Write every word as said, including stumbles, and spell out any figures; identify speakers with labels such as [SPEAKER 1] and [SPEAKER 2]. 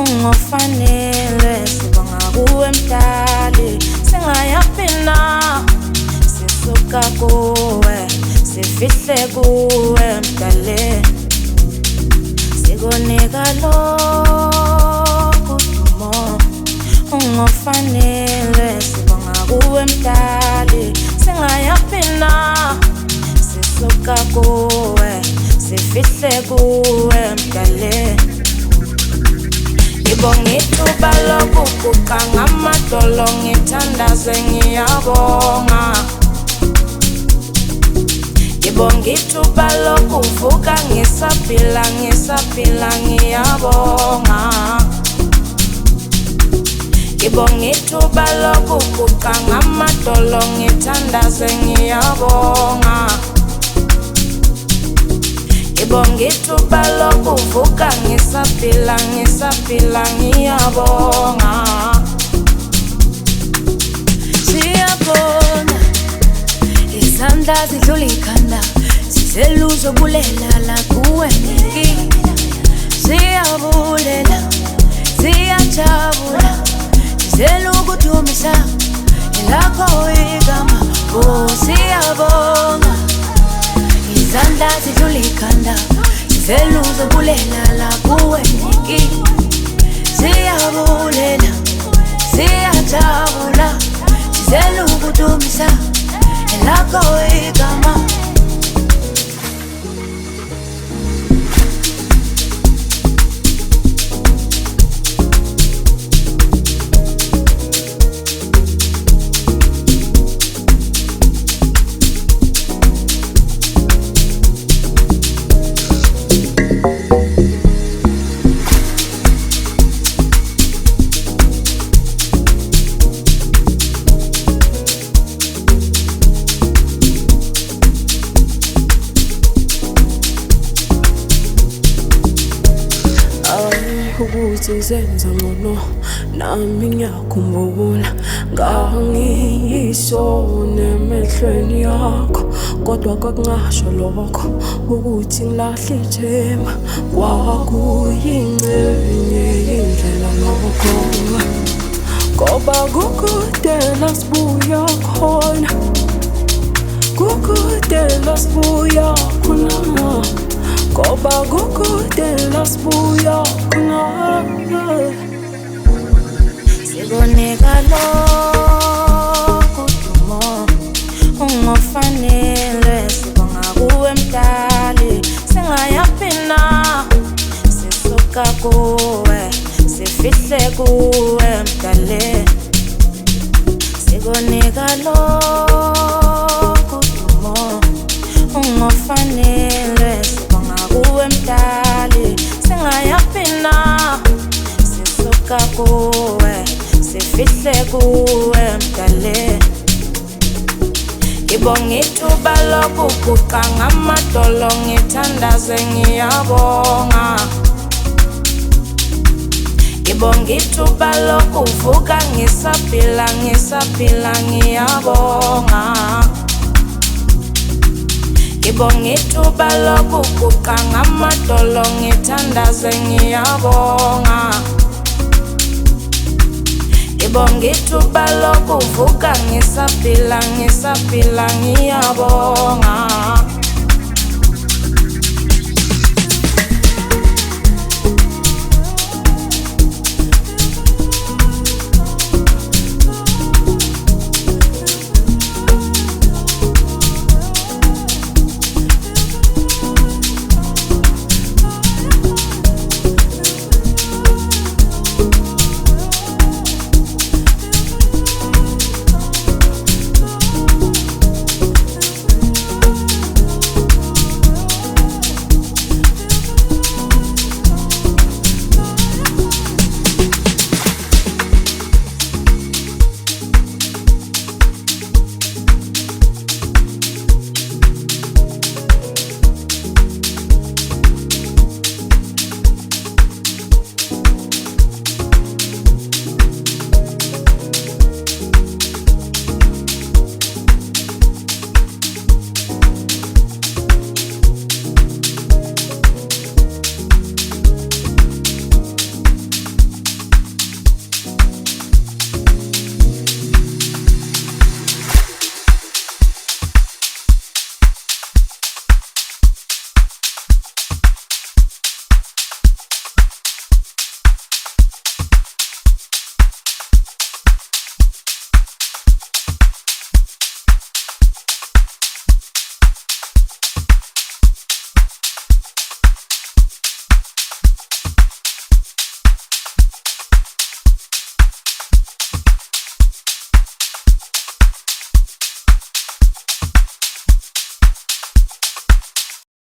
[SPEAKER 1] ungofanele sibonga kuwe mdali singayaphina sisuka kuwe sifihle kuwe mdali sikunika lokhu dumo ungofanele sibonga kuwe mdali singayaphina sisuka kuwe sifihle kuwe mdali ngibonga ithuba lokuguqa ngamadolo ngithandaze ngiyabonga ngibonga ithuba lokuvuka ngisaphila ngisaphila ngiyabonga ngibonga ithuba lokuguqa ngamadolo ngithandaze ngiyabonga ngibonga ithuba lokuvuka ngisaphila ngisaphila ngiyabonga
[SPEAKER 2] siyabona izandla zidlula ikhanda sizeluzo bulela la kuwe nginkinga siyabulela siyajabula sizelukudumisa elakho igama oh siyabonga izandla zidlula ikhanda sizeluzo bulela la kuwe nginkinga siyabulela siyajabula sizelukudumisa elakho igama
[SPEAKER 3] ukuthi zenza ngono nami ngiyakhumbula ngangiyisona emehlweni yakho kodwa kwakungasho lokho ukuthi ngilahle ithemba kwakuyingcenye indlela lokho ngoba kukudela sibuya khona kukudela sibuya khona ngoba kukudela sibuya khona
[SPEAKER 1] sikunika lokhu dumo ungofanele sibonga kuwe mdali singayaphina sisuka kuwe sifihle kuwe mdali sikunika lokhu dumo ungofanele kuwe mdali singayaphina sisuka kuwe sifihle kuwe mdali ngibonga ithuba lokuguqa ngamadolo ngithandaze ngiyabonga ngibonga ithuba lokuvuka ngisaphila ngisaphila ngiyabonga ngibonga ithuba lokuguqa ngamadolo ngithandaze ngiyabonga ngibonga ithuba lokuvuka ngisaphila ngisaphila ngiyabonga